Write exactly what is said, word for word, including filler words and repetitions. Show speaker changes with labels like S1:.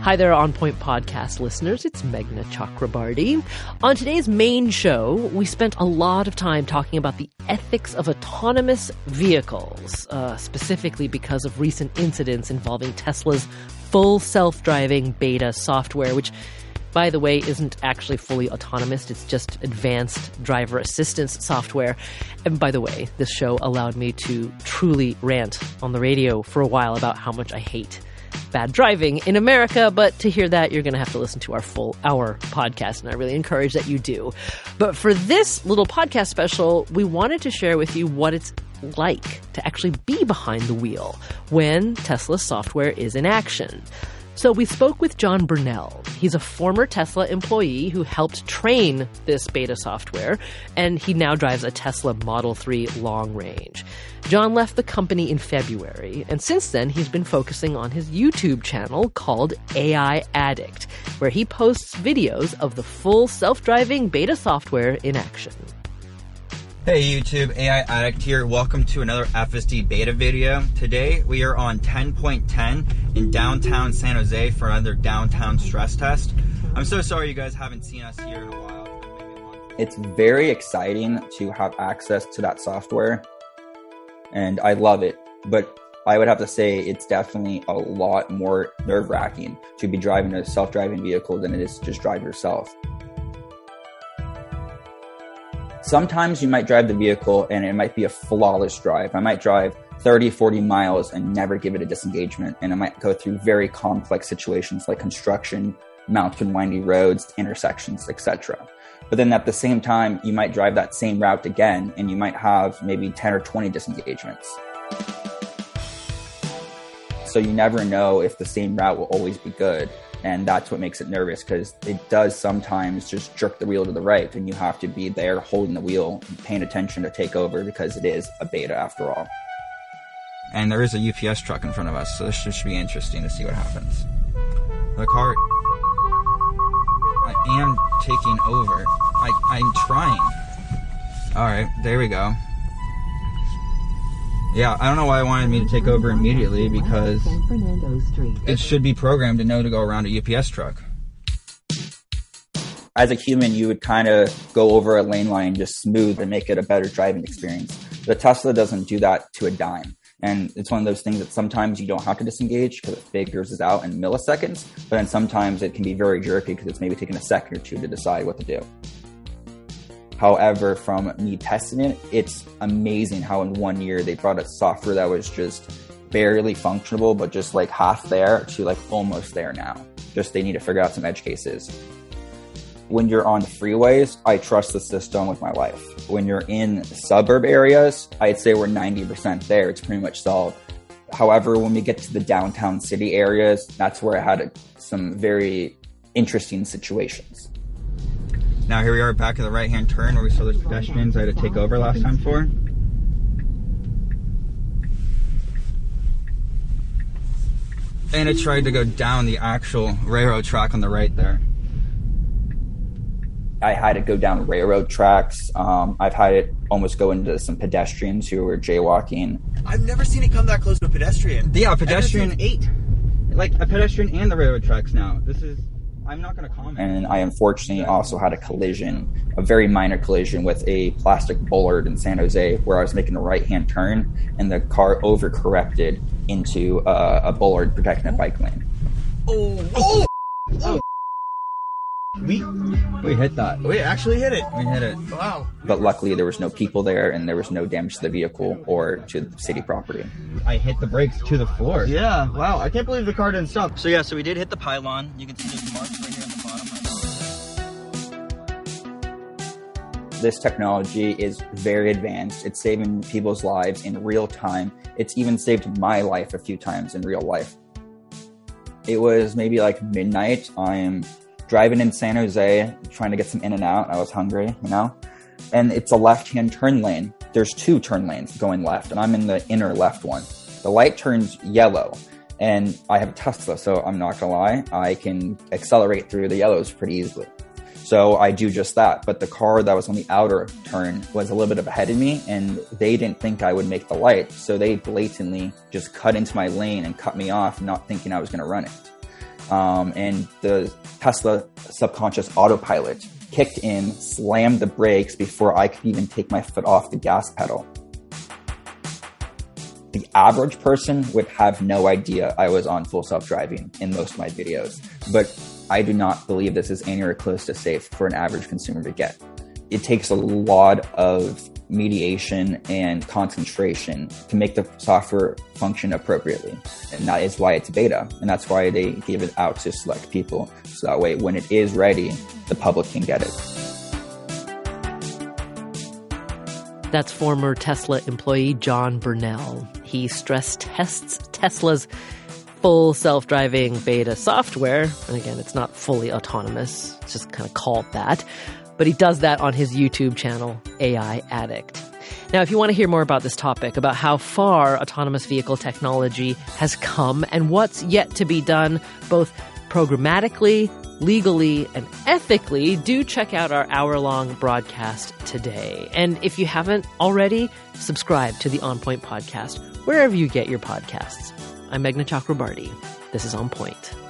S1: Hi there, On Point Podcast listeners. It's Meghna Chakrabarty. On today's main show, we spent a lot of time talking about the ethics of autonomous vehicles, uh, specifically because of recent incidents involving Tesla's full self-driving beta software, which, by the way, isn't actually fully autonomous. It's just advanced driver assistance software. And by the way, this show allowed me to truly rant on the radio for a while about how much I hate bad driving in America, but to hear that, you're going to have to listen to our full hour podcast, and I really encourage that you do. But for this little podcast special, we wanted to share with you what it's like to actually be behind the wheel when Tesla software is in action. So we spoke with John Burnell. He's a former Tesla employee who helped train this beta software, and he now drives a Tesla Model three long range. John left the company in February, and since then he's been focusing on his YouTube channel called A I Addict, where he posts videos of the full self-driving beta software in action.
S2: Hey YouTube, A I Addict here. Welcome to another F S D beta video. Today we are on ten point ten in downtown San Jose for another downtown stress test. I'm so sorry you guys haven't seen us here in a while.
S3: It's very exciting to have access to that software, and I love it. But I would have to say it's definitely a lot more nerve-wracking to be driving a self-driving vehicle than it is to just drive yourself. Sometimes you might drive the vehicle and it might be a flawless drive. I might drive thirty, forty miles and never give it a disengagement. And I might go through very complex situations like construction, mountain windy roads, intersections, et cetera. But then at the same time, you might drive that same route again and you might have maybe ten or twenty disengagements. So you never know if the same route will always be good. And that's what makes it nervous, because it does sometimes just jerk the wheel to the right and you have to be there holding the wheel, paying attention to take over, because it is a beta after all.
S2: And there is a U P S truck in front of us, so this should be interesting to see what happens. The car, I am taking over. I, I'm trying. All right, there we go. Yeah, I don't know why I wanted me to take over immediately, because it should be programmed to know to go around a U P S truck.
S3: As a human, you would kind of go over a lane line just smooth and make it a better driving experience. The Tesla doesn't do that to a dime. And it's one of those things that sometimes you don't have to disengage because it figures it out in milliseconds, but then sometimes it can be very jerky because it's maybe taking a second or two to decide what to do. However, from me testing it, it's amazing how in one year they brought a software that was just barely functionable, but just like half there to like almost there now. Just they need to figure out some edge cases. When you're on freeways, I trust the system with my life. When you're in suburb areas, I'd say we're ninety percent there. It's pretty much solved. However, when we get to the downtown city areas, that's where I had a, some very interesting situations.
S2: Now here we are back at the right-hand turn where we saw those pedestrians I had to take over last time for. And it tried to go down the actual railroad track on the right there.
S3: I had to go down railroad tracks. Um, I've had it almost go into some pedestrians who were jaywalking.
S4: I've never seen it come that close to a pedestrian.
S2: Yeah, a pedestrian.
S4: eight.
S2: Like a pedestrian and the railroad tracks now. This is... I'm not going to comment.
S3: And I unfortunately also had a collision, a very minor collision with a plastic bollard in San Jose where I was making a right-hand turn and the car overcorrected into uh, a bollard protecting a bike lane.
S4: Oh! Oh! Oh! We,
S2: we hit that.
S4: We actually hit it.
S2: We hit it.
S4: Wow.
S3: But luckily there was no people there and there was no damage to the vehicle or to the city property.
S2: I hit the brakes to the floor.
S4: Yeah, wow. I can't believe the car didn't stop.
S2: So yeah, so we did hit the pylon. You can see those marks right here on the bottom.
S3: This technology is very advanced. It's saving people's lives in real time. It's even saved my life a few times in real life. It was maybe like midnight. I'm driving in San Jose, trying to get some in and out. I was hungry, you know, and it's a left-hand turn lane. There's two turn lanes going left, and I'm in the inner left one. The light turns yellow, and I have a Tesla, so I'm not gonna lie, I can accelerate through the yellows pretty easily. So I do just that. But the car that was on the outer turn was a little bit of ahead of me, and they didn't think I would make the light. So they blatantly just cut into my lane and cut me off, not thinking I was going to run it. um, and the Tesla subconscious autopilot kicked in, slammed the brakes before I could even take my foot off the gas pedal. The average person would have no idea I was on full self-driving in most of my videos, but I do not believe this is anywhere close to safe for an average consumer to get. It takes a lot of mediation and concentration to make the software function appropriately. And that is why it's beta. And that's why they give it out to select people. So that way, when it is ready, the public can get it.
S1: That's former Tesla employee John Burnell. He stress tests Tesla's full self-driving beta software. And again, it's not fully autonomous. It's just kind of called that. But he does that on his YouTube channel, A I Addict. Now, if you want to hear more about this topic, about how far autonomous vehicle technology has come and what's yet to be done, both programmatically, legally, and ethically, do check out our hour-long broadcast today. And if you haven't already, subscribe to the On Point podcast, wherever you get your podcasts. I'm Meghna Chakrabarty. This is On Point.